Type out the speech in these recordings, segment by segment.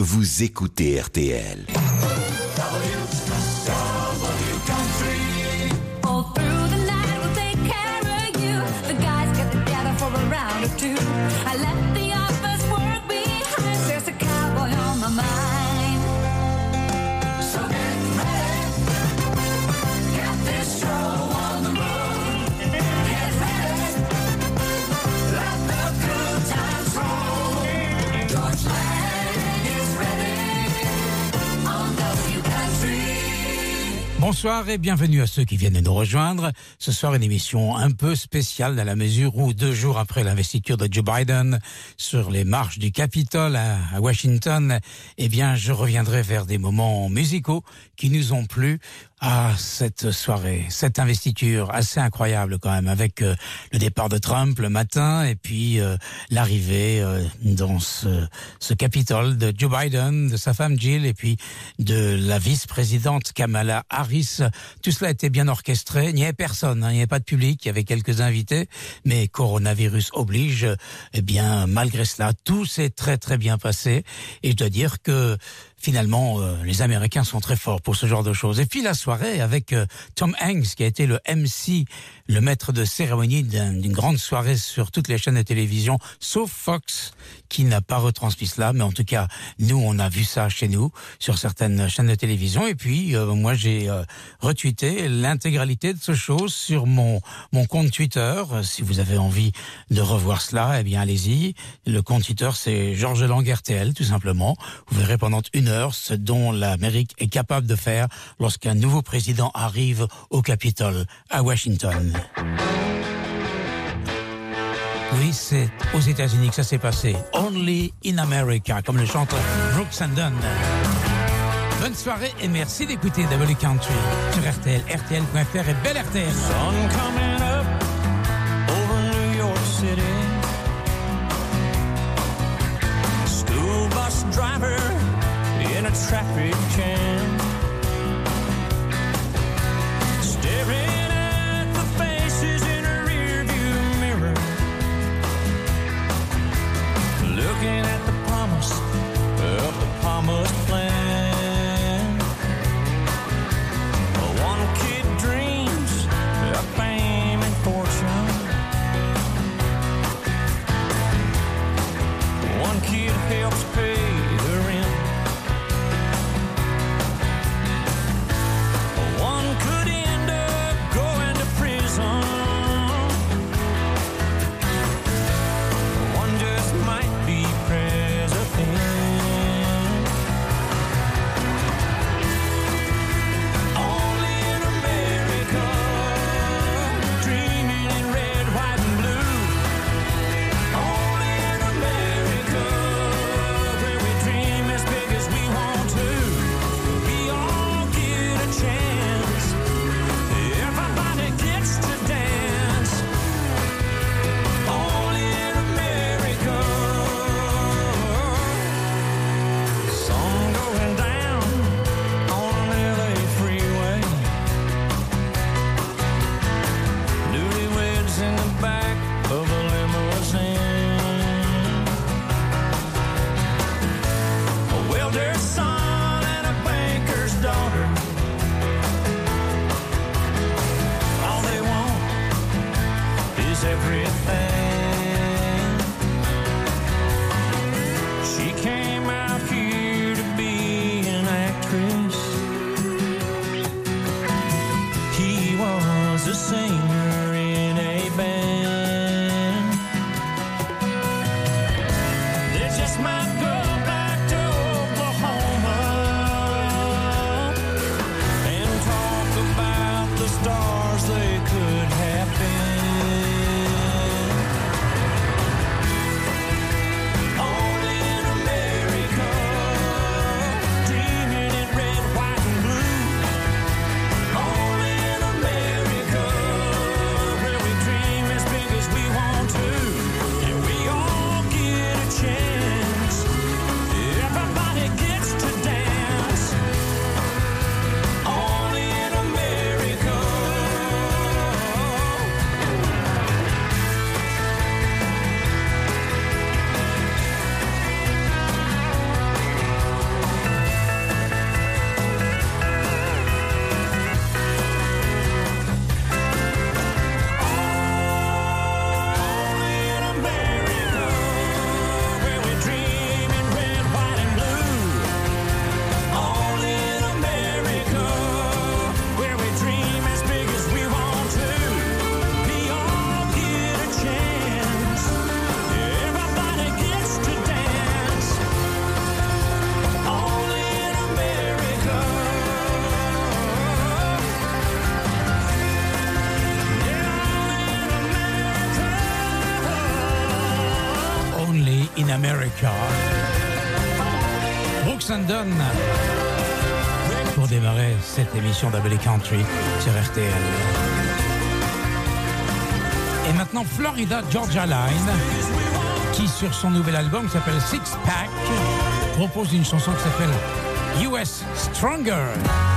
vous écoutez RTL. Bonsoir et bienvenue à ceux qui viennent de nous rejoindre. Ce soir, une émission un peu spéciale dans la mesure où 2 jours après l'investiture de Joe Biden sur les marches du Capitole à Washington, eh bien, je reviendrai vers des moments musicaux qui nous ont plu à cette soirée, cette investiture assez incroyable quand même, avec le départ de Trump le matin et puis l'arrivée dans ce Capitole de Joe Biden, de sa femme Jill et puis de la vice-présidente Kamala Harris. Tout cela était bien orchestré, il n'y avait personne, il n'y avait pas de public, il y avait quelques invités, mais coronavirus oblige, eh bien malgré cela, tout s'est très très bien passé et je dois dire que finalement, les Américains sont très forts pour ce genre de choses. Et puis la soirée avec Tom Hanks, qui a été le MC, le maître de cérémonie d'une grande soirée sur toutes les chaînes de télévision, sauf Fox, qui n'a pas retransmis cela. Mais en tout cas, nous, on a vu ça chez nous, sur certaines chaînes de télévision. Et puis, moi, j'ai retweeté l'intégralité de ce show sur mon compte Twitter. Si vous avez envie de revoir cela, eh bien, allez-y. Le compte Twitter, c'est Georges Lang RTL, tout simplement. Vous verrez pendant 1 heure ce dont l'Amérique est capable de faire lorsqu'un nouveau président arrive au Capitole, à Washington. Oui, c'est aux États-Unis que ça s'est passé. Only in America, comme le chante Brooks and Dunn. Bonne soirée et merci d'écouter W Country sur RTL, RTL.fr et Belle RTL. Sun coming up over New York City. School bus driver in a traffic jam, staring at the faces in a rearview mirror, looking at the promise of the promised land. One kid dreams of fame and fortune, one kid helps pay the rent. America. Brooks and Dunn pour démarrer cette émission d'Abel Country sur RTL. Et maintenant Florida Georgia Line, qui sur son nouvel album qui s'appelle Six Pack propose une chanson qui s'appelle US Stronger.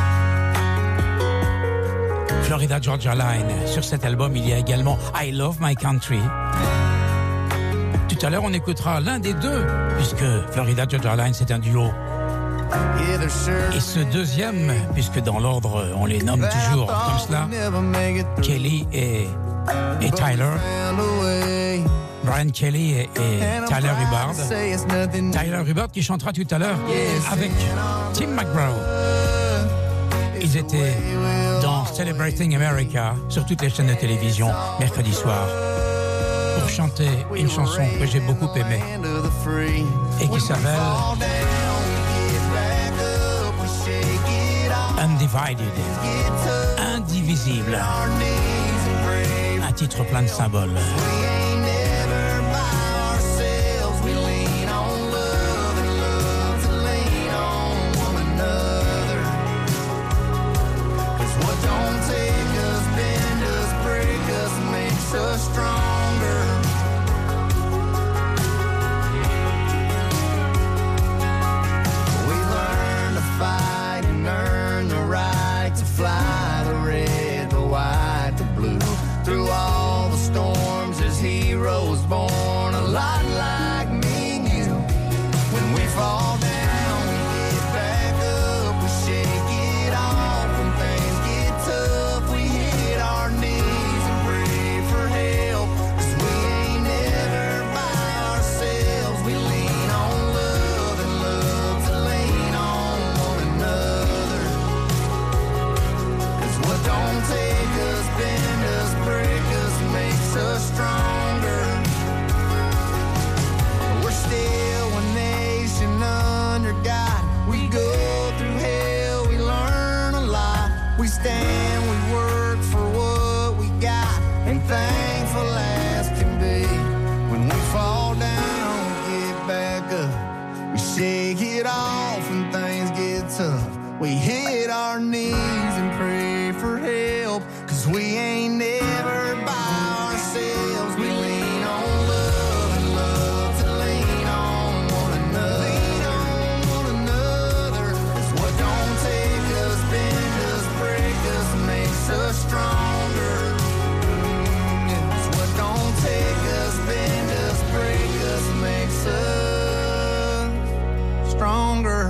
Florida Georgia Line. Sur cet album, il y a également I Love My Country. Tout à l'heure, on écoutera l'un des deux, puisque Florida Georgia Line, c'est un duo. Et ce deuxième, puisque dans l'ordre, on les nomme toujours comme cela, Kelly et Tyler. Brian Kelly et Tyler Hubbard. Tyler Hubbard qui chantera tout à l'heure avec Tim McGraw. Ils étaient dans Celebrating America sur toutes les chaînes de télévision mercredi soir pour chanter une chanson que j'ai beaucoup aimée et qui s'appelle Undivided, indivisible, un titre plein de symboles. Stronger. We learn to fight and earn the right to fly the red, the white, the blue. Through all the storms as heroes born, a lot like me and you. When we fall down, we get back up, we shake it off. When things get tough, we hit our knees. Stronger. We're still a nation under God. We go through hell, we learn a lot. We stand, we work for what we got, and thankful as can be. When we fall down, we get back up. We shake it off when things get tough. We hit our knees and pray for help, 'cause we ain't never by ourselves. We lean on love and love to lean on one another. Lean on one another. It's what don't take us, bend us, break us, makes us stronger. It's what don't take us, bend us, break us, makes us stronger.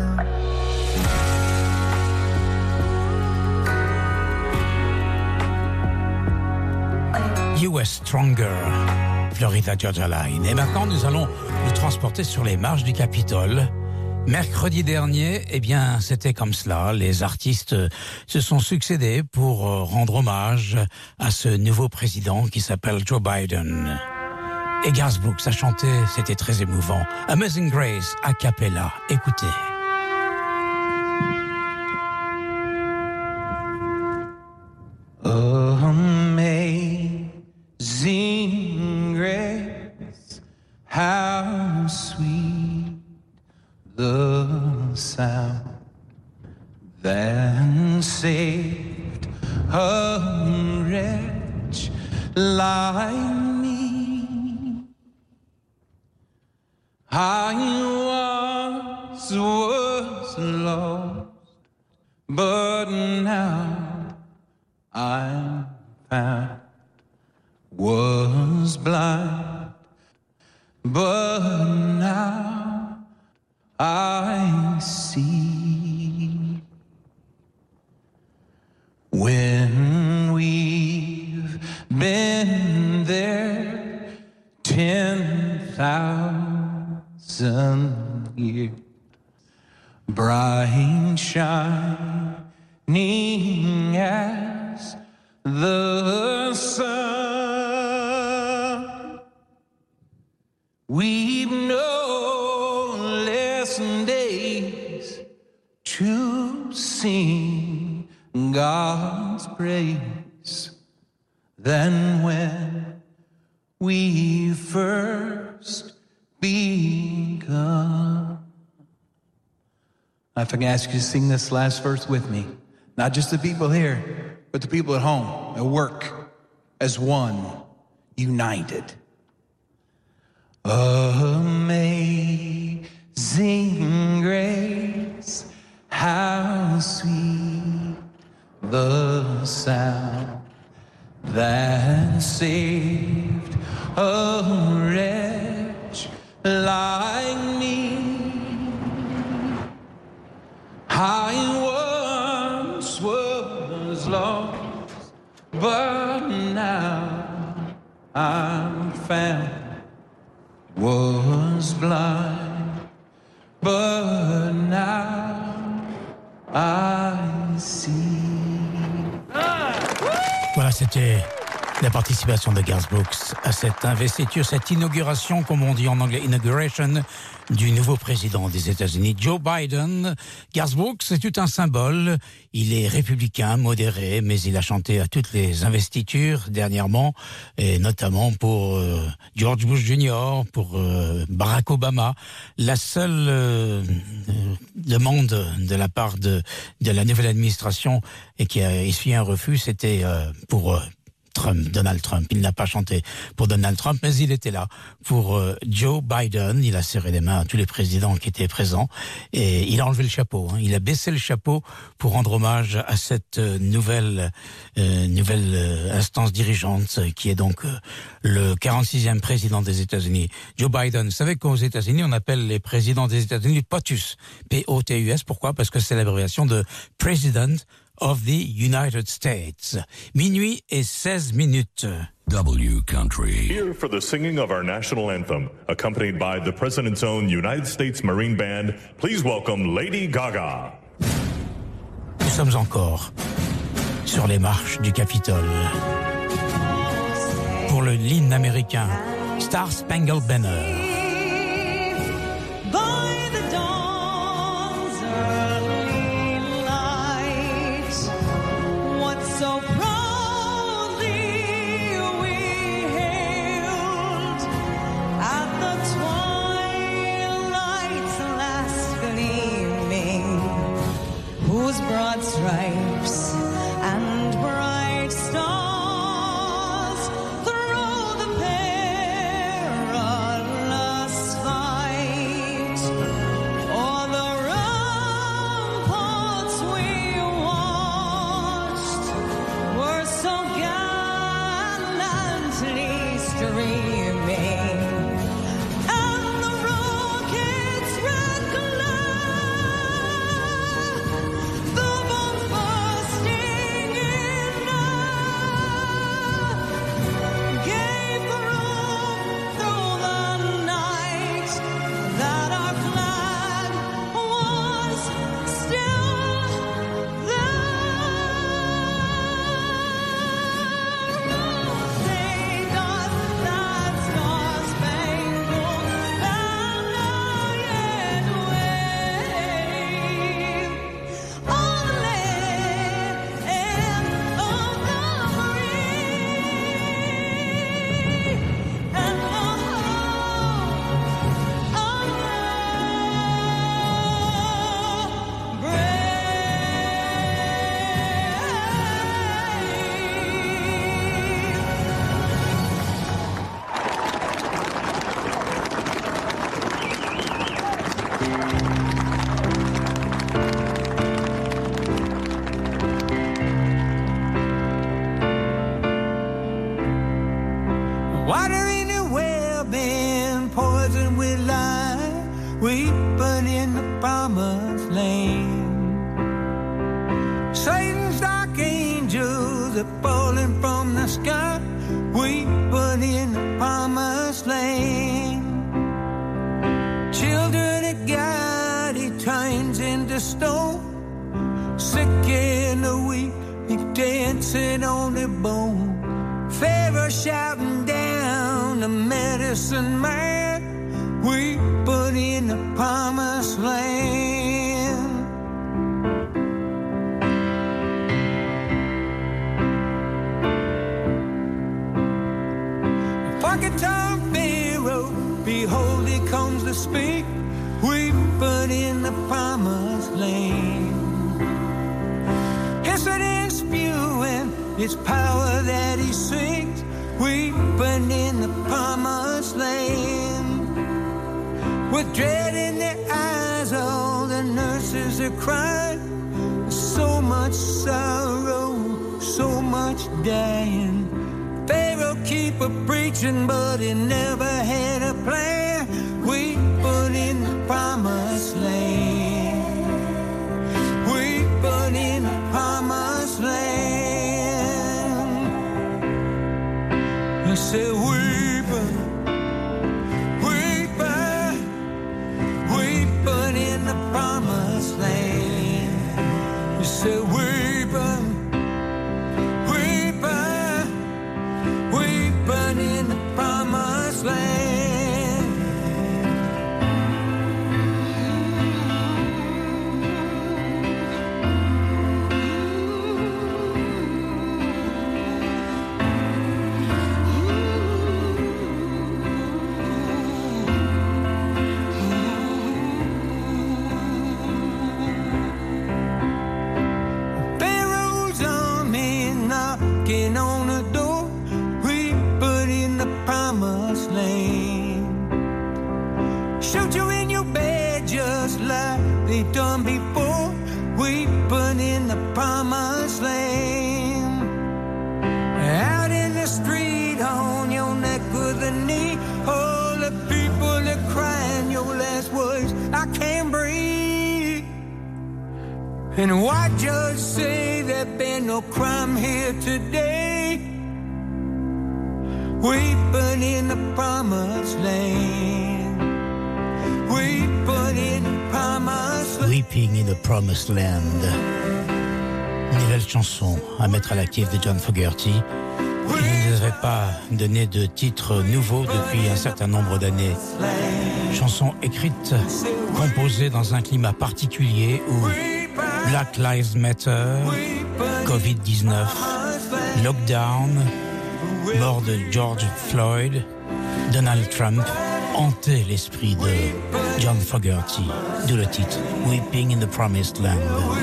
US Stronger, Florida Georgia Line. Et maintenant, nous allons nous transporter sur les marches du Capitole. Mercredi dernier, eh bien, c'était comme cela. Les artistes se sont succédés pour rendre hommage à ce nouveau président qui s'appelle Joe Biden. Et Garth Brooks a chanté, c'était très émouvant. Amazing Grace, a cappella. Écoutez. Amazing grace, how sweet the sound that saved a wretch like me. I was lost, but now I'm found. Was blind, but now I see. When we've been there 10,000 years, bright shining as the sun, we've no less days to sing God's praise than when we first begun. If I can ask you to sing this last verse with me, not just the people here, but the people at home, at work, as one, united. Amazing grace, how sweet the sound that saved a wretch like me. I once was lost, but now I'm found. Was blind, but now I see. Voilà, c'était la participation de Garth Brooks à cette investiture, cette inauguration, comme on dit en anglais, inauguration, du nouveau président des États-Unis, Joe Biden. Garth Brooks, c'est tout un symbole. Il est républicain, modéré, mais il a chanté à toutes les investitures dernièrement, et notamment pour George Bush Jr., pour Barack Obama. La seule demande de la part de la nouvelle administration et qui a essuyé un refus, c'était pour Donald Trump. Il n'a pas chanté pour Donald Trump, mais il était là pour Joe Biden. Il a serré les mains à tous les présidents qui étaient présents et il a enlevé le chapeau. Il a baissé le chapeau pour rendre hommage à cette nouvelle instance dirigeante qui est donc le 46e président des États-Unis, Joe Biden. Vous savez qu'aux États-Unis, on appelle les présidents des États-Unis POTUS. P-O-T-U-S. Pourquoi? Parce que c'est l'abréviation de President of the United States. Minuit et 16 minutes. W Country. Here for the singing of our national anthem, accompanied by the President's own United States Marine Band, please welcome Lady Gaga. Nous sommes encore sur les marches du Capitole pour le l'hymne américain Star Spangled Banner. By the dawn's early light, what so proudly we hailed at the twilight's last gleaming, whose broad stripes and bright stars through the perilous fight, o'er the ramparts we watched were so gallantly streaming, and the rocket's red glare, the bombs bursting in air, gave proof through the night that our flag was still there. Say does that star-spangled banner yet wave on the land of the free and the home of the Water in the well been poisoned with lime, we put in the promised land. Satan's dark angels are falling from the sky, we put in the promised land. Children of God, he turns into stone, sick and the weak, he dancing on their bone. Pharaoh shouting down the medicine man, we put in the promised land. Fucking Tom Pharaoh, behold he comes. It's power that he sings, weeping in the promised land. With dread in their eyes, all the nurses are crying. So much sorrow, so much dying. Pharaoh keep a preaching, but he never had a plan. Weeping in the promised land. Weeping in the promised land. I said, weeping, weeping, weeping in the promised land. I said, weeping, weeping, weeping in the promised land. Knocking on the door, we put in the promised land. Shoot you in your bed just like they done before. We put in the promised land. Out in the street, on your neck with a knee, all the people are crying your last words. I can't breathe. And why judge say there been no crime here today? Weeping in the promised land. Weeping in the promised land. Weeping in the Promised Land. Nouvelle chanson à mettre à l'actif de John Fogerty. Il ne nous avait pas donné de titre nouveau depuis un certain nombre d'années. Chanson écrite, composée dans un climat particulier où Black Lives Matter, Covid-19, lockdown, mort de George Floyd, Donald Trump hantaient l'esprit de John Fogerty, d'où le titre Weeping in the Promised Land.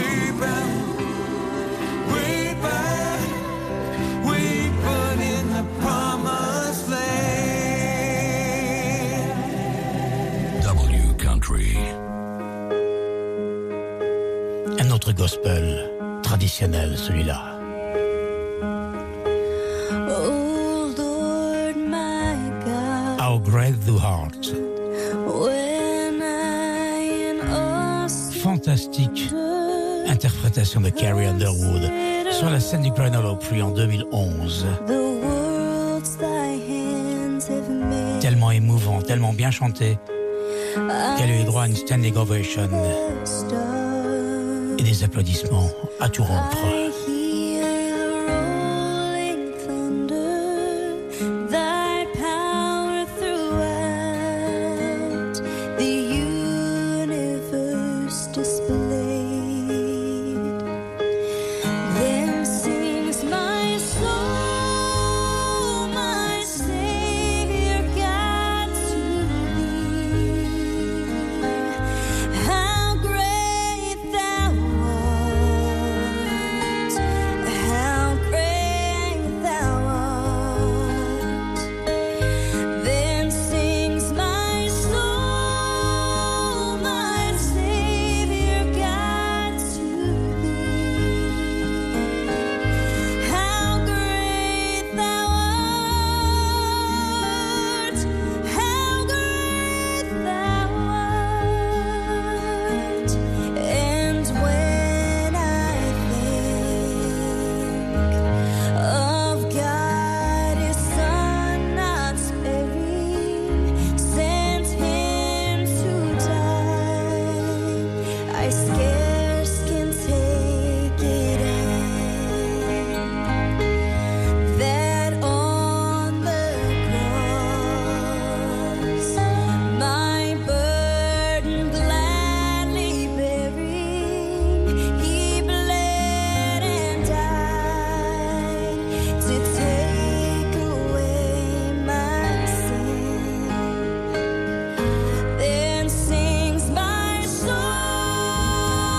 W Country. Un autre gospel traditionnel, celui-là. Oh Lord my God, How Great Thou Art. when I in awesome Fantastique interprétation de Carrie Underwood sur la scène du Grand Ole Opry en 2011. the worlds thy hands have made, Tellement émouvant, tellement bien chanté qu'elle a eu droit à une standing ovation the stars. et des applaudissements à tout rompre. I hear the rolling thunder, thy power throughout the universe displayed. Then sings my soul, my Savior God to thee. How great thou art, how great thou art. Then sings my soul, my Savior God to thee. How great thou art, how great thou art. And when I think of God, His Son not sparing, sent Him to die, I scarce can take it in, that on the cross, my burden gladly bearing, He bled and died to take away my sin. Then sings my soul,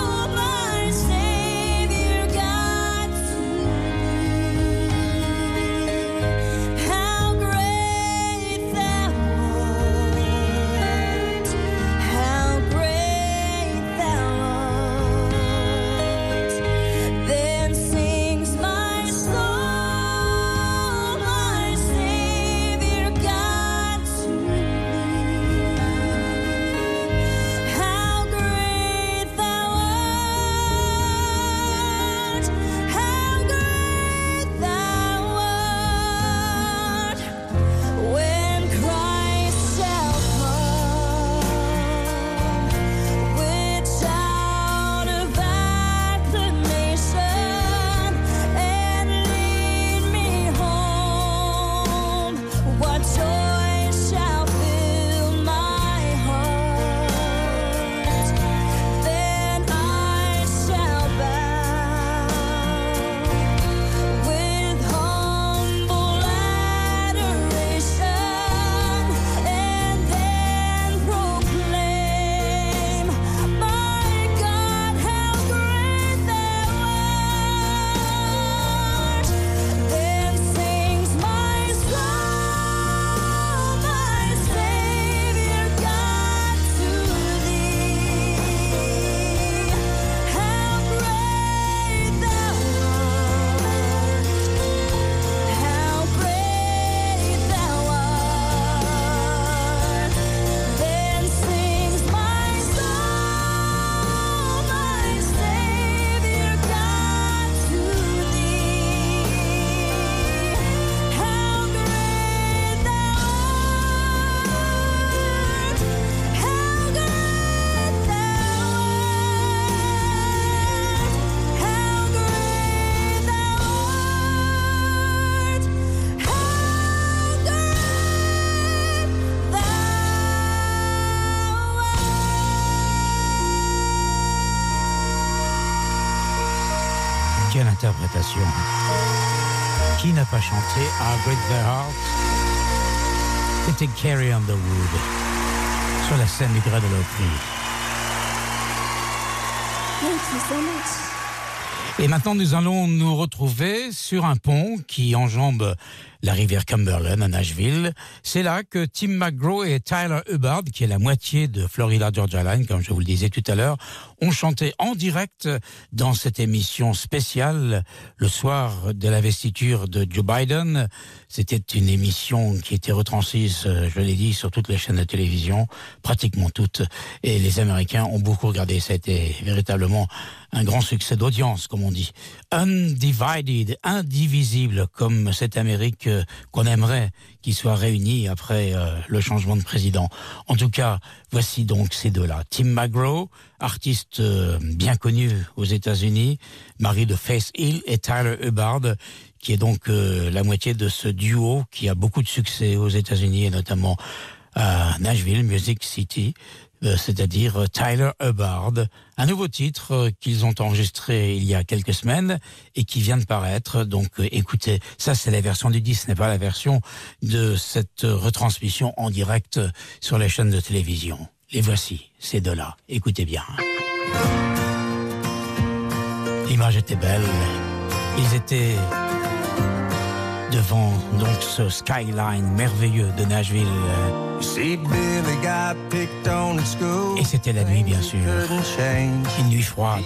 Quelle interprétation! Qui n'a pas chanté Our Great Their Hearts? C'était Carrie Underwood sur la scène du Grès de l'Opry. Thank you so much. Et maintenant, nous allons nous retrouver sur un pont qui enjambe la rivière Cumberland à Nashville. C'est là que Tim McGraw et Tyler Hubbard, qui est la moitié de Florida Georgia Line, comme je vous le disais tout à l'heure, ont chanté en direct dans cette émission spéciale le soir de l'investiture de Joe Biden. C'était une émission qui était retransmise, je l'ai dit, sur toutes les chaînes de télévision, pratiquement toutes. Et les Américains ont beaucoup regardé. Ça a été véritablement un grand succès d'audience, comme on dit. Undivided, indivisible, comme cette Amérique qu'on aimerait qu'il soit réunie après le changement de président. En tout cas, voici donc ces deux-là. Tim McGraw, artiste bien connu aux États-Unis, mari de Faith Hill, et Tyler Hubbard, qui est donc la moitié de ce duo qui a beaucoup de succès aux États-Unis et notamment à Nashville, Music City, c'est-à-dire Tyler Hubbard. Un nouveau titre qu'ils ont enregistré il y a quelques semaines et qui vient de paraître. Donc écoutez, ça c'est la version du disque, ce n'est pas la version de cette retransmission en direct sur les chaînes de télévision. Les voici, ces deux-là. Écoutez bien. L'image était belle. Ils étaient devant donc ce skyline merveilleux de Nashville. Et c'était la nuit, bien sûr. Une nuit froide.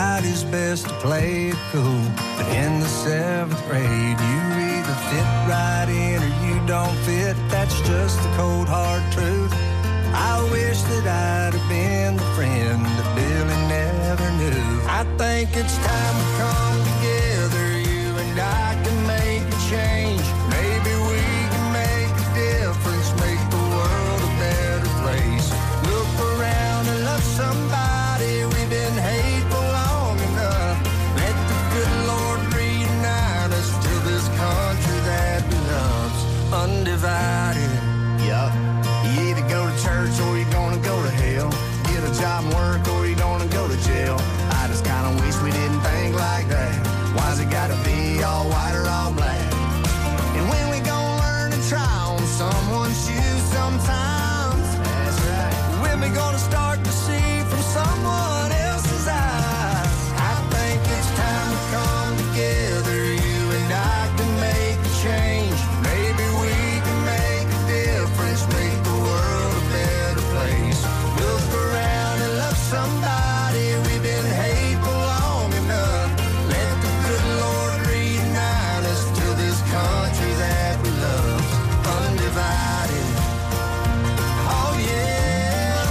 I wish that I'd have been the friend that Billy never knew. I think it's time to come together, you and I can make a change. Maybe we can make a difference, make the world a better place. Look around and love somebody, we've been hateful long enough. Let the good Lord reunite us to this country that we love's undivided. Yup. You either go to church or you're gonna go to hell. Get a job and work or you're gonna go to jail. I just kinda wish we didn't think like that. Why's it gotta be all white or all black? And when we gonna learn to try on someone's shoes sometimes? That's right. When we gonna start to see from someone else's eyes? I think it's time to come together, you and I can make a change. Maybe we can make a difference, make the world a better place. Look around and love somebody, we've been hateful long enough. Let the good Lord reunite us to this country that we love, undivided. Oh yeah,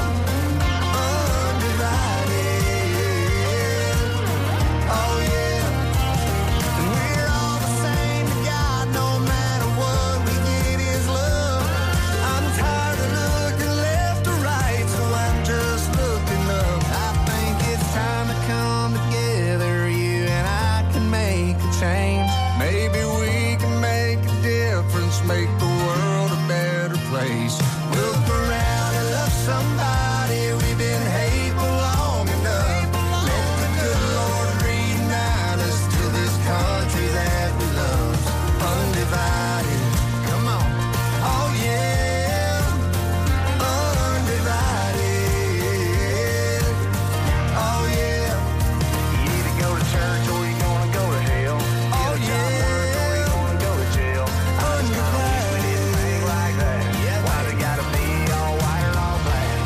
undivided. Oh yeah, and we're all the same to God, no matter what we get is love. I'm tired of looking left or right, so I'm just looking up. I think it's time to come together, you and I can make a change. Maybe we can make a difference, make the world a better place. Look around and love somebody, we've been hateful long enough. Let the good Lord reunite us to this country that we love, undivided. Come on. Oh yeah, undivided. Oh yeah. You either go to church or you're gonna go to hell. Oh yeah. Or you're gonna go to jail. Undivided. We didn't think like that. Why's it gotta be all white or all black?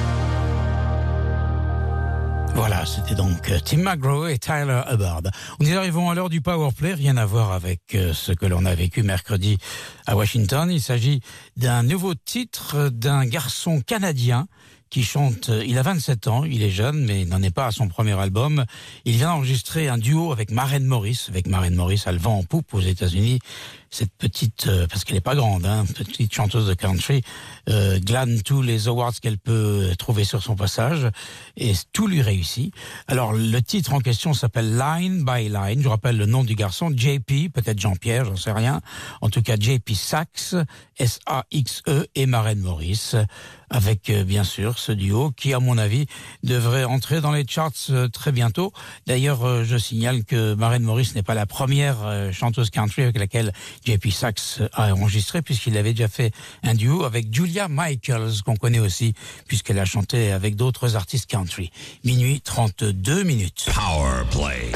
Voilà, c'était donc Tim McGraw et Tyler Hubbard. Nous arrivons à l'heure du Powerplay, rien à voir avec ce que l'on a vécu mercredi à Washington. Il s'agit d'un nouveau titre d'un garçon canadien qui chante, il a 27 ans, il est jeune, mais il n'en est pas à son premier album. Il vient d'enregistrer un duo avec Maren Morris. Avec Maren Morris, elle vend en poupe aux États-Unis. Cette petite, parce qu'elle est pas grande, petite chanteuse de country, glane tous les awards qu'elle peut trouver sur son passage, et tout lui réussit. Alors, le titre en question s'appelle Line by Line. Je rappelle le nom du garçon, JP, peut-être Jean-Pierre, j'en sais rien. En tout cas, JP Saxe, S-A-X-E, et Maren Morris. avec bien sûr ce duo qui, à mon avis, devrait entrer dans les charts très bientôt. D'ailleurs, je signale que Maren Morris n'est pas la première chanteuse country avec laquelle JP Saxe a enregistré, puisqu'il avait déjà fait un duo avec Julia Michaels, qu'on connaît aussi, puisqu'elle a chanté avec d'autres artistes country. Minuit 32 minutes. Power Play.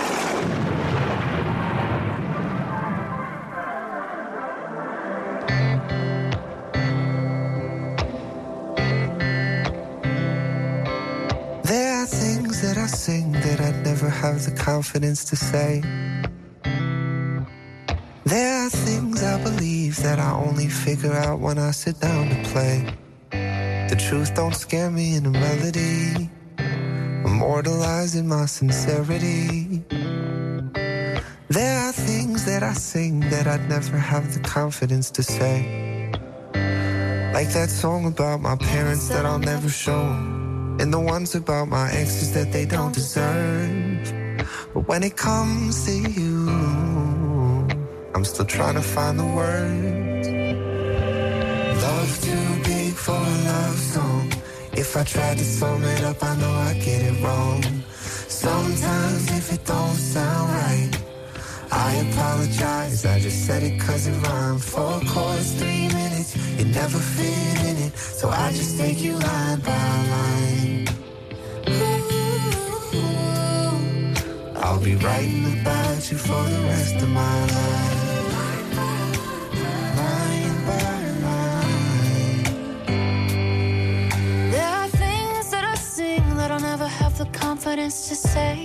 There are things that I sing that I'd never have the confidence to say. There are things I believe that I only figure out when I sit down to play. The truth don't scare me in a melody, immortalizing my sincerity. There are things that I sing that I'd never have the confidence to say. Like that song about my parents that I'll never show 'em, and the ones about my exes that they don't deserve. But when it comes to you, I'm still trying to find the words. Love too big for a love song. If I tried to sum it up, I know I get it wrong. Sometimes if it don't sound right, I apologize, I just said it 'cause it rhymed. 4 chords, 3 minutes, you never fit in it, so I just take you line by line. I'll be writing about you for the rest of my life. Line by line. There are things that I sing that I'll never have the confidence to say.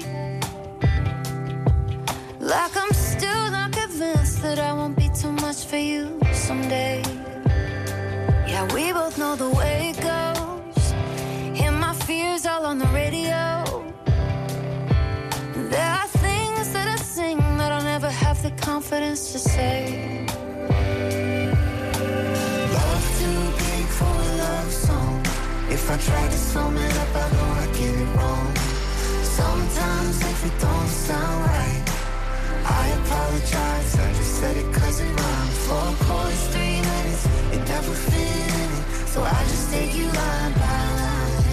Like I'm still not convinced that I won't be too much for you someday. Yeah, we both know the way it goes. Hear my fears all on the radio. There are things that I sing that I'll never have the confidence to say. Love too big for a love song. If I try to sum it up, I know I get it wrong. Sometimes if it don't sound right, I apologize, I just said it 'cause it rhymed. 4 chords, 3 minutes, it never fit in it, so I just take you line by line.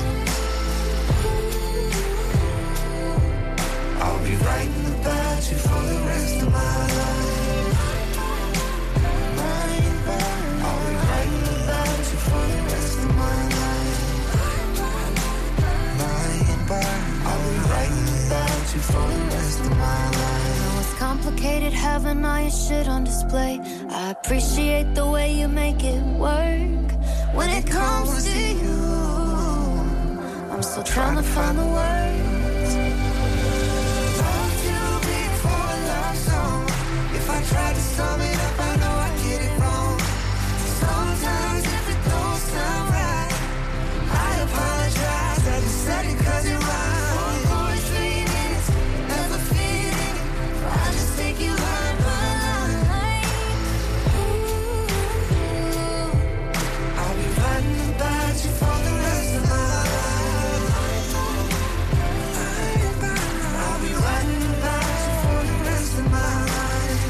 I'll be writing about you for the rest of my life. Line by line. I'll be writing about you for the rest of my life. Line by line. I'll be writing about you for the rest of my life. It's complicated having all your shit on display. I appreciate the way you make it work. When it comes to you, I'm still trying to find the words. Love too big for a love song. If I try to sum it up, I know I get it wrong. Sometimes if it don't sound right, I apologize, I just said it 'cause it rhymes. 4 chords, 3 minutes, never fit in it, I just take you line by line. I'll be writing about you for the rest of my life. I'll be writing about you for the rest of my life.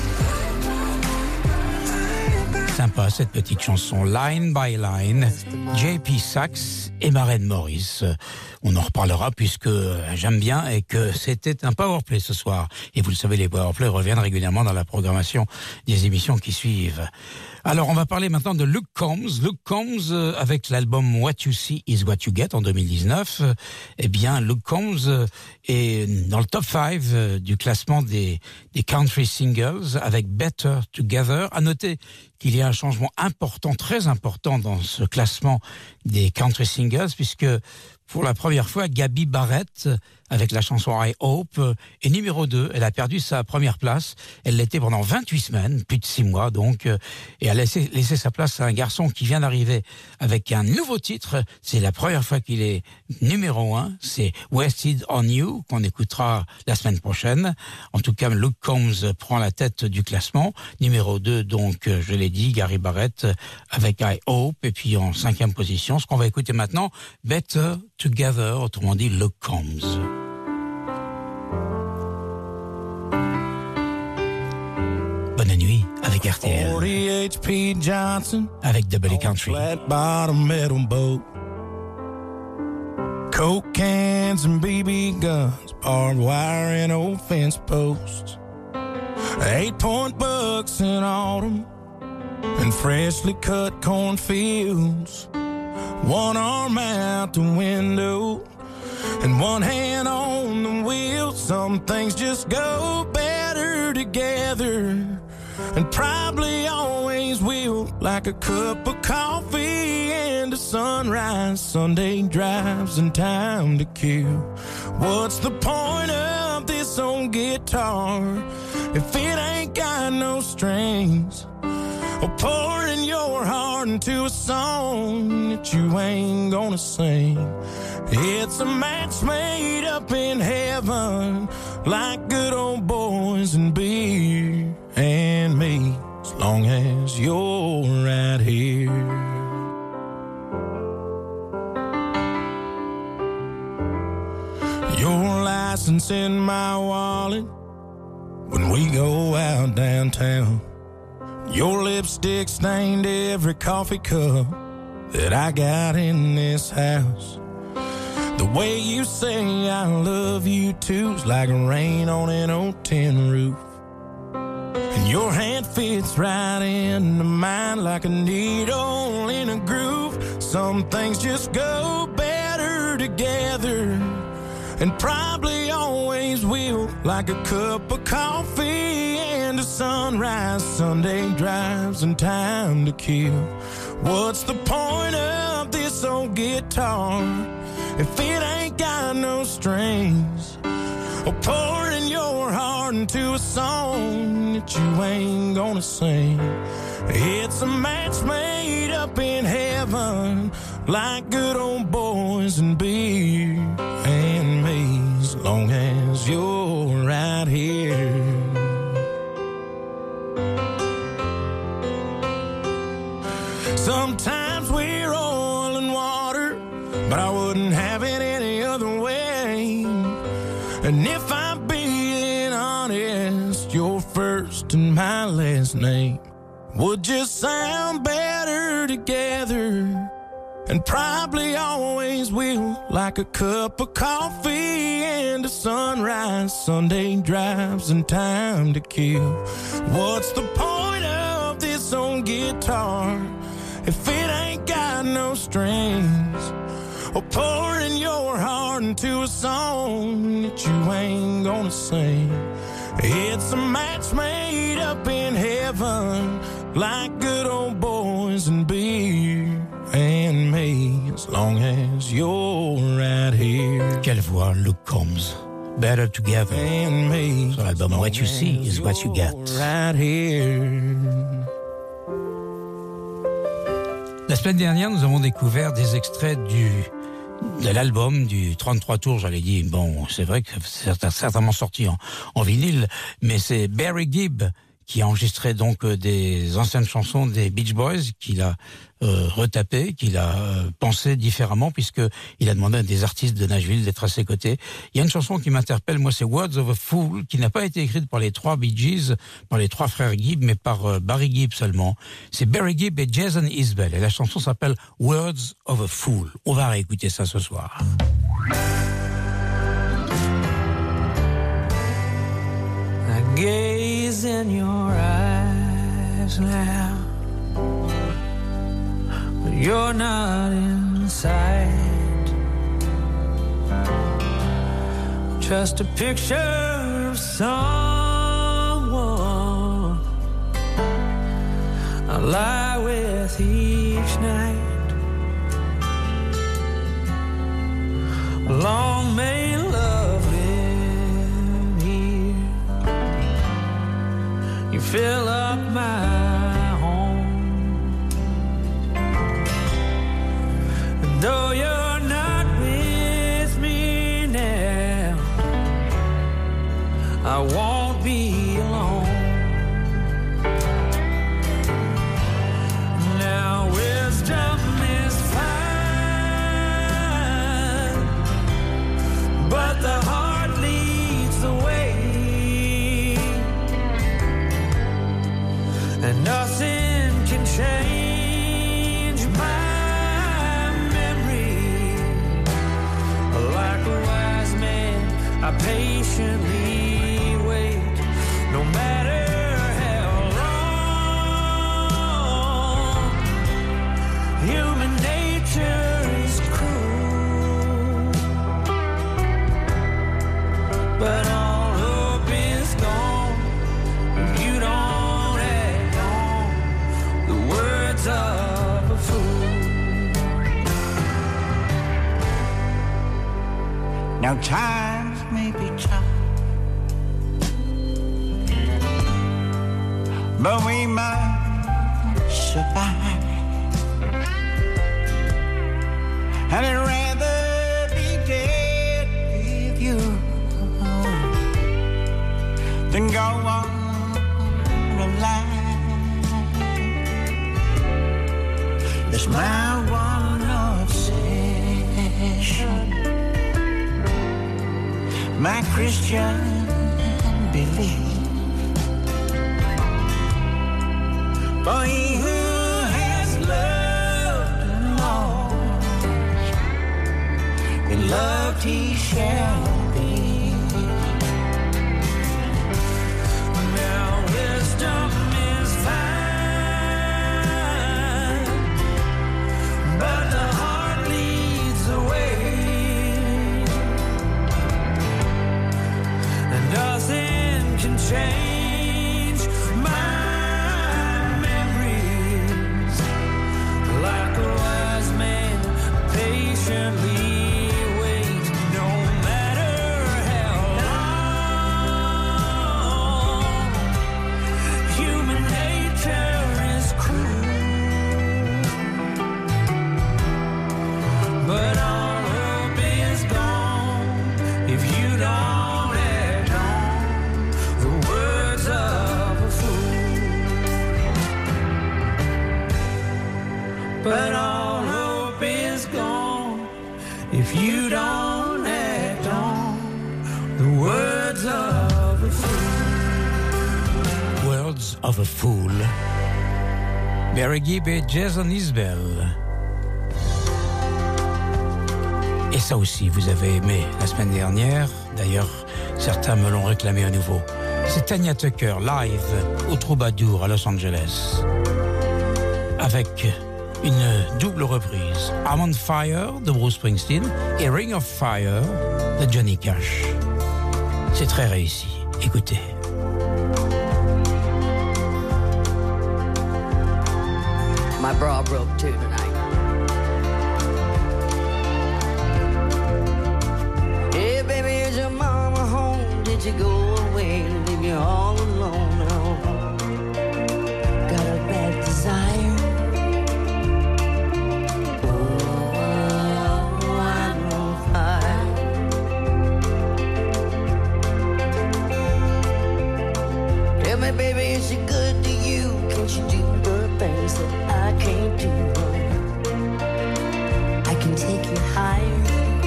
Sympa cette petite chanson Line by Line, JP Saxe et Maren Morris. On en reparlera puisque j'aime bien et que c'était un powerplay ce soir. Et vous le savez, les powerplays reviennent régulièrement dans la programmation des émissions qui suivent. Alors on va parler maintenant de Luke Combs. Luke Combs avec l'album What You See Is What You Get en 2019. Eh bien Luke Combs est dans le top 5 du classement des country singles avec Better Together. À noter qu'il y a un changement important, très important dans ce classement des country singles puisque pour la première fois, Gaby Barrett, avec la chanson I Hope, est numéro 2. Elle a perdu sa première place. Elle l'était pendant 28 semaines, plus de 6 mois donc. Et elle a laissé sa place à un garçon qui vient d'arriver avec un nouveau titre. C'est la première fois qu'il est numéro 1. C'est Wasted on You, qu'on écoutera la semaine prochaine. En tout cas, Luke Combs prend la tête du classement. Numéro 2, donc, je l'ai dit, Gaby Barrett avec I Hope. Et puis en 5e position, ce qu'on va écouter maintenant, Better Together, autrement dit Luke Combs. Bonne nuit avec avec RTL, 40 HP Johnson avec Double Country. flat bottom metal boat. Coke cans and BB guns, barbed wire and old fence posts. 8-point bucks in autumn and freshly cut cornfields. One arm out the window and one hand on the wheel. Some things just go better together, and probably always will, like a cup of coffee and a sunrise, Sunday drives and time to kill. What's the point of this old guitar if it ain't got no strings? Or pouring your heart into a song that you ain't gonna sing. It's a match made up in heaven, like good old boys and beer and me, as long as you're right here. Your license in my wallet when we go out downtown. Your lipstick stained every coffee cup that I got in this house. The way you say I love you too's like rain on an old tin roof. And your hand fits right into mine like a needle in a groove. Some things just go better together, and probably always will, like a cup of coffee and a sunrise, Sunday drives and time to kill. What's the point of this old guitar if it ain't got no strings? Or pouring your heart into a song that you ain't gonna sing. It's a match made up in heaven, like good old boys and beer and me, as long as you're right here. Sometimes we're oil and water, but I wouldn't have it any other way. And if I'm being honest, your first and my last name would just sound better together, and probably always will, like a cup of coffee and a sunrise, Sunday drives and time to kill. What's the point of this old guitar if it ain't got no strings? Or pouring your heart into a song that you ain't gonna sing. It's a match made up in heaven, like good old boys and beer and me, as long as you're right here. Quelle voix, Luke Combs. Better Together. And me, Sur l'album What You See Is What You Get. Right here. La semaine dernière, nous avons découvert des extraits de l'album du 33 tours, j'allais dire. Bon, c'est vrai que c'est certainement sorti en vinyle, mais c'est Barry Gibb qui a enregistré donc des anciennes chansons des Beach Boys, qu'il a retapé, qu'il a pensé différemment, puisque il a demandé à des artistes de Nashville d'être à ses côtés. Il y a une chanson qui m'interpelle, moi, c'est Words of a Fool, qui n'a pas été écrite par les trois Bee Gees, par les trois frères Gibb, mais par Barry Gibb seulement. C'est Barry Gibb et Jason Isbell, et la chanson s'appelle Words of a Fool. On va réécouter ça ce soir. I gaze in your eyes now, but you're not in sight. Just a picture of someone I lie with each night. Long may love live here. You fill up my home, and though you're not with me now, I won't be alone. Now wisdom is fine, but the heart leads the way. And patiently wait, no matter how long. Human nature is cruel, but all hope is gone if you don't act on the words of a fool. Now times may be tough, but we must survive. And I'd rather be dead with you than go on alive. That's my one obsession, my Christian belief. For he who has loved and lost, and loved he shall be. Now wisdom is fine, but the heart leads the way. Nothing can change my memories, like a wise man patiently wait, no matter how long. Human nature is cruel, but all hope is gone if you don't. But all hope is gone if you don't act on the words of a fool. Words of a Fool. Barry Gibb et Jason Isbell. Et ça aussi, vous avez aimé la semaine dernière. D'ailleurs, certains me l'ont réclamé à nouveau. C'est Tanya Tucker, live au Troubadour à Los Angeles. Avec une double reprise. I'm on Fire de Bruce Springsteen et Ring of Fire de Johnny Cash. C'est très réussi. Écoutez. My bra broke too tonight. Hey baby, is your mama home? Did you go away and leave you all alone now? Got a bad desire. Baby, is she good to you? Can she do the things that I can't do? I can take you higher.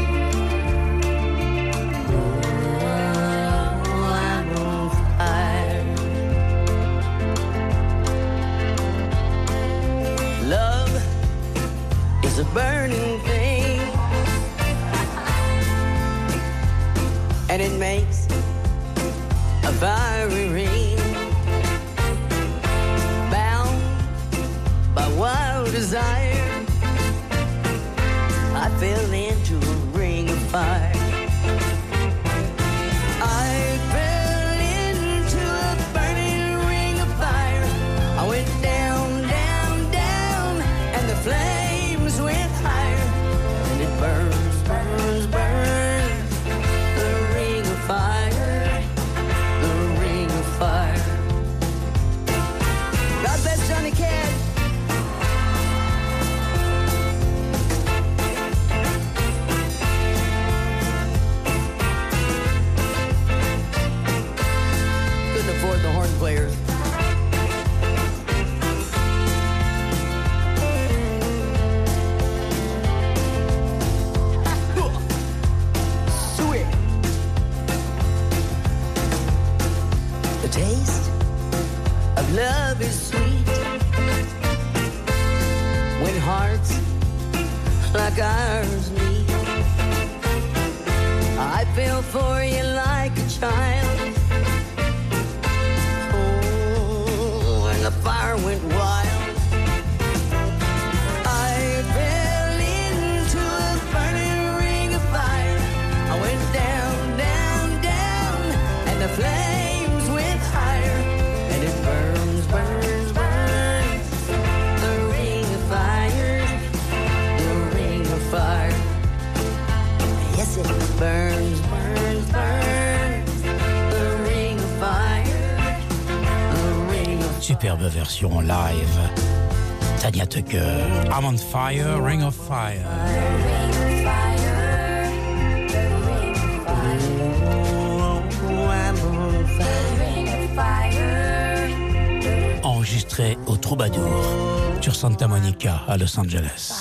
Oh, I'm on fire. Love is a burning thing, and it makes a fiery ring. Wild desire, I fell into a ring of fire. I fell into a burning ring of fire. I went down, down, down, and the flames went higher. And it burns, burns, burns, the ring of fire, the ring of fire. God bless Johnny Cash. The horn players. Sweet. The taste of love is sweet when hearts like ours meet. I fell for you like a child. flames went higher, and it burns, burns, burns. The ring of fire, the ring of fire. Yes, it burns, burns, burns. The ring of fire, the ring of Superbe version live. Tanya Tucker, I'm on fire, Ring of Fire. Enregistré au Troubadour sur Santa Monica à Los Angeles.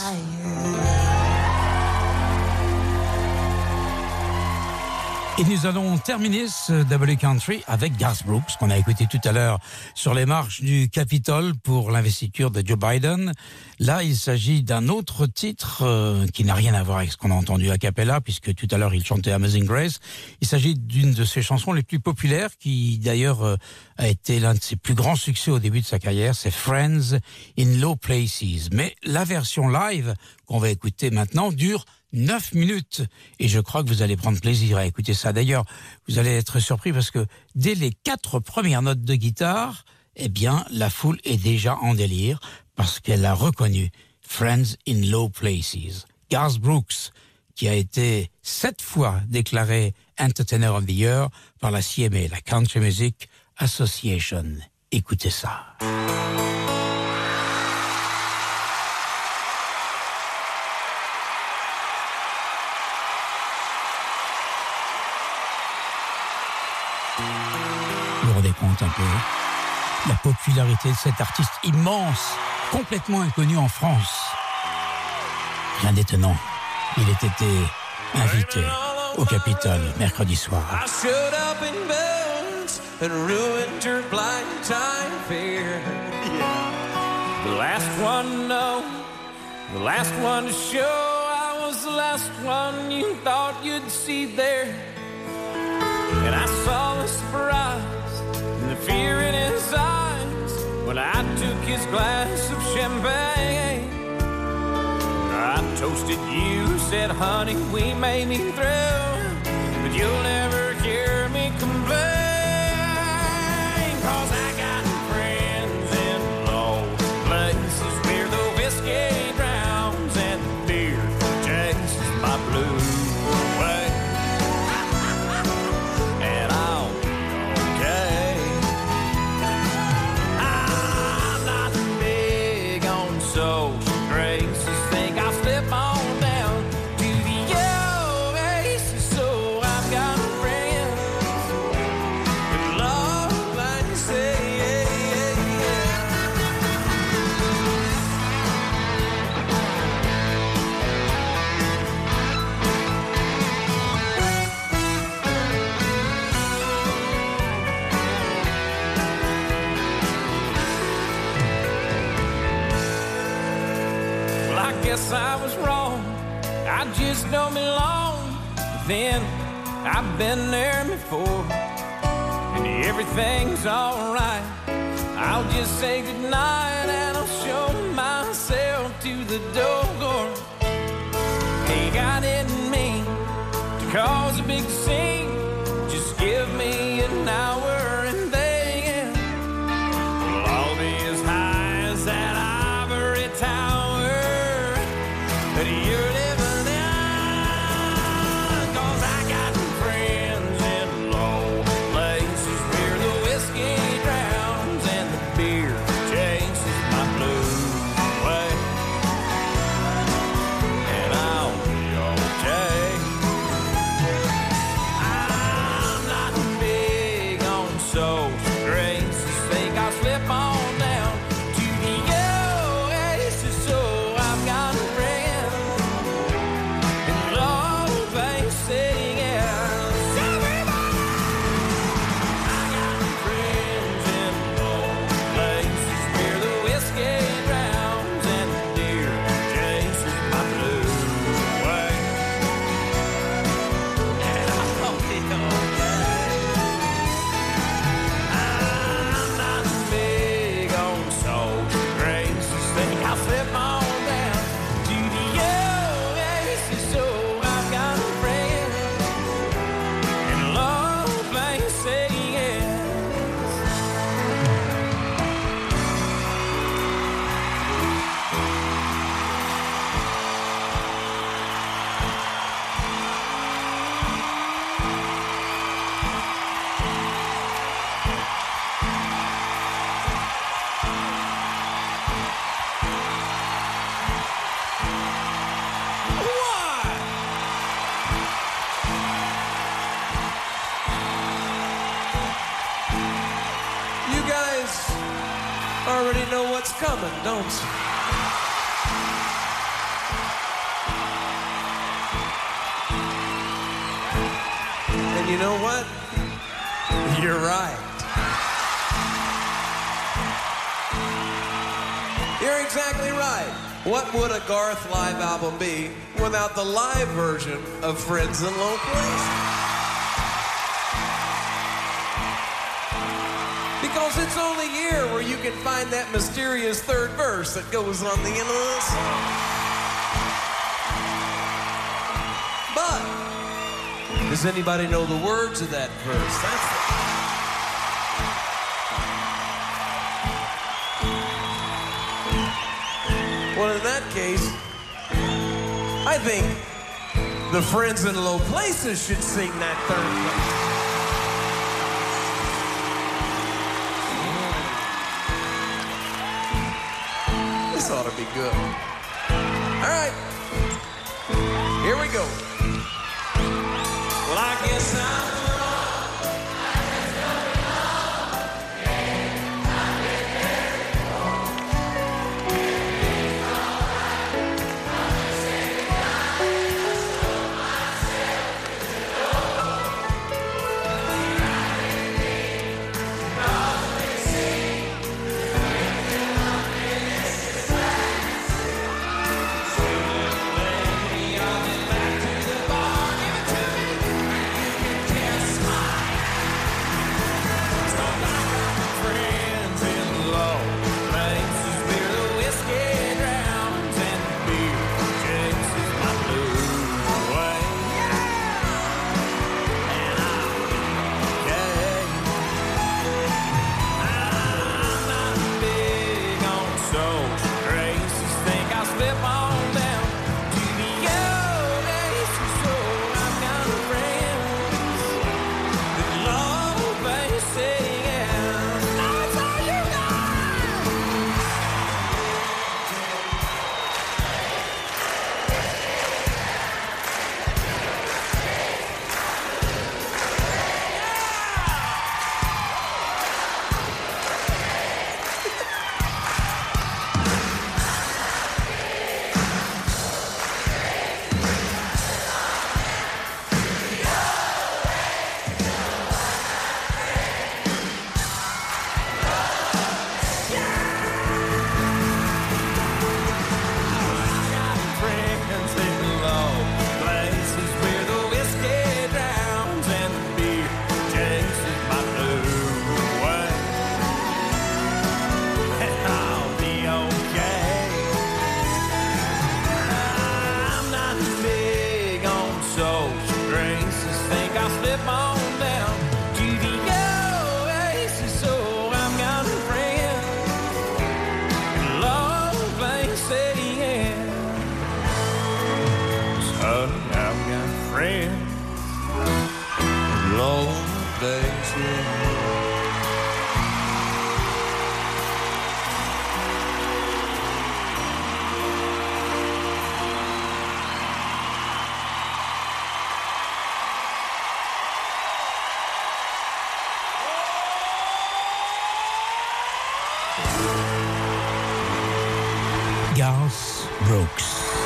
Et nous allons terminer ce Double Country avec Garth Brooks, qu'on a écouté tout à l'heure sur les marches du Capitole pour l'investiture de Joe Biden. Là, il s'agit d'un autre titre qui n'a rien à voir avec ce qu'on a entendu a cappella, puisque tout à l'heure, il chantait Amazing Grace. Il s'agit d'une de ses chansons les plus populaires, qui d'ailleurs a été l'un de ses plus grands succès au début de sa carrière, c'est Friends in Low Places. Mais la version live qu'on va écouter maintenant dure 9 minutes. Et je crois que vous allez prendre plaisir à écouter ça. D'ailleurs, vous allez être surpris parce que dès les 4 premières notes de guitare, eh bien, la foule est déjà en délire parce qu'elle a reconnu Friends in Low Places. Garth Brooks, qui a été 7 fois déclaré Entertainer of the Year par la CMA, la Country Music Association. Écoutez ça. Vous vous rendez compte un peu la popularité de cet artiste immense, complètement inconnu en France. Rien d'étonnant, il était invité au Capitole mercredi soir. I showed up in bones and ruined her blind time fair. The last one to know, the last one to show. I was the last one you thought you'd see there. And I saw the surprise and the fear in his eyes when I took his glass of champagne. I toasted you, said, honey, we may be through, but you'll never hear me complain. 'Cause I got friends in low places where the whiskey drowns and the beer chases my blues away. And I'll be okay. I'm not big on social graces. Think I'll slip on down to the oasis. So I've got friends in love, like you say. Well, I guess I was wrong. I just don't belong. Then I've been there before, and everything's alright. I'll just say goodnight and I'll show myself to the door. Ain't got it in me to cause a big scene. Just give me an hour and then I'll be as high as that ivory tower that you're living in. 'Cause I got friends in low places where the whiskey drowns and the beer chases my blues away. And I'll be okay. coming, don't you? And you know what? You're right. You're exactly right. What would a Garth live album be without the live version of Friends in Low Places? Because it's only here where you can find that mysterious third verse that goes on the end of the song. But does anybody know the words of that verse? Well, in that case, I think the Friends in Low Places should sing that third verse. This ought to be good. All right, here we go. Well, I guess I'm Garth Brooks.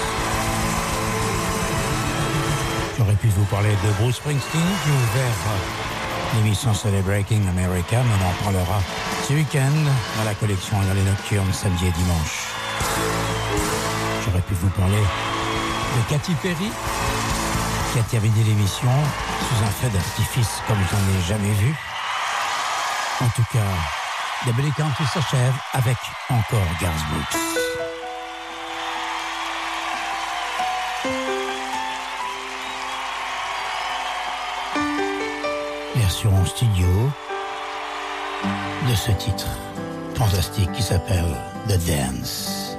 J'aurais pu vous parler de Bruce Springsteen, qui a ouvert l'émission Celebrating America, mais on en parlera ce week-end dans la collection dans les nocturnes samedi et dimanche. J'aurais pu vous parler de Katy Perry, qui a terminé l'émission sous un feu d'artifice comme j'en ai jamais vu. En tout cas, The Belly Country s'achève avec encore Garth Brooks. Version en studio de ce titre fantastique qui s'appelle The Dance.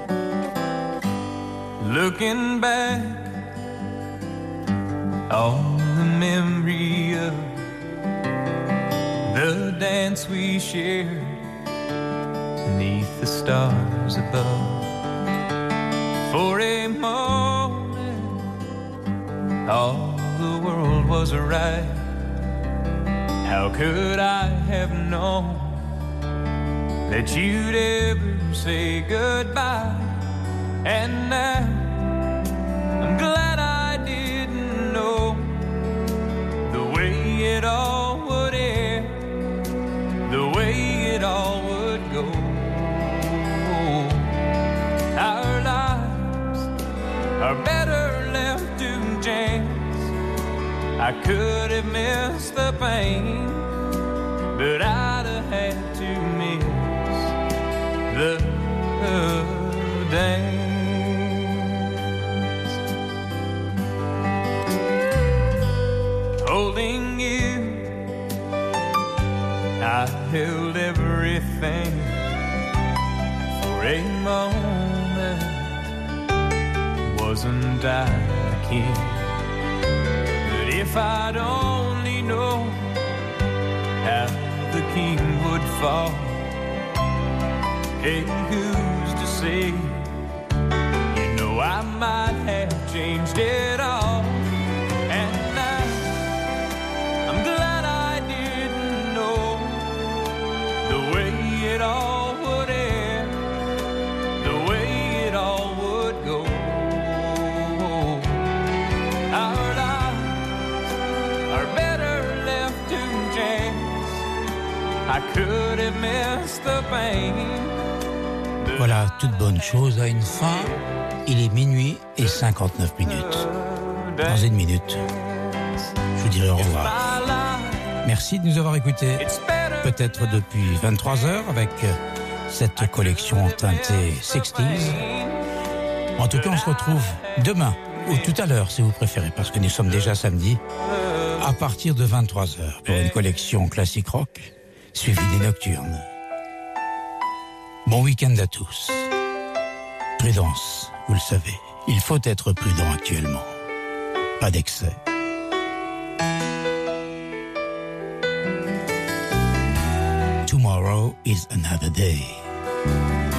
Looking back on the memory of the dance we shared beneath the stars above. For a moment all the world was right. How could I have known that you'd ever say goodbye. And now I'm glad I didn't know the way it all would end, the way it all would go. Our lives are better left to chance. I could have missed the pain, but I'd have had to miss the dance. Holding you, I held everything for a moment. Wasn't I the king? But if I'd only known how the king would fall, hey, who's to say? You know I might have changed it all. And now I'm glad I didn't know the way it all would end, the way it all would go. Our lives are better left to chance. I could have missed the pain. Voilà, toute bonne chose a une fin. Il est minuit et 59 minutes. Dans une minute, je vous dirai au revoir. Merci de nous avoir écoutés. Peut-être depuis 23h avec cette collection teintée 60s. En tout cas, on se retrouve demain ou tout à l'heure si vous préférez, parce que nous sommes déjà samedi, à partir de 23h pour une collection classique rock suivie des nocturnes. Bon week-end à tous. Prudence, vous le savez, il faut être prudent actuellement. Pas d'excès. Tomorrow is another day.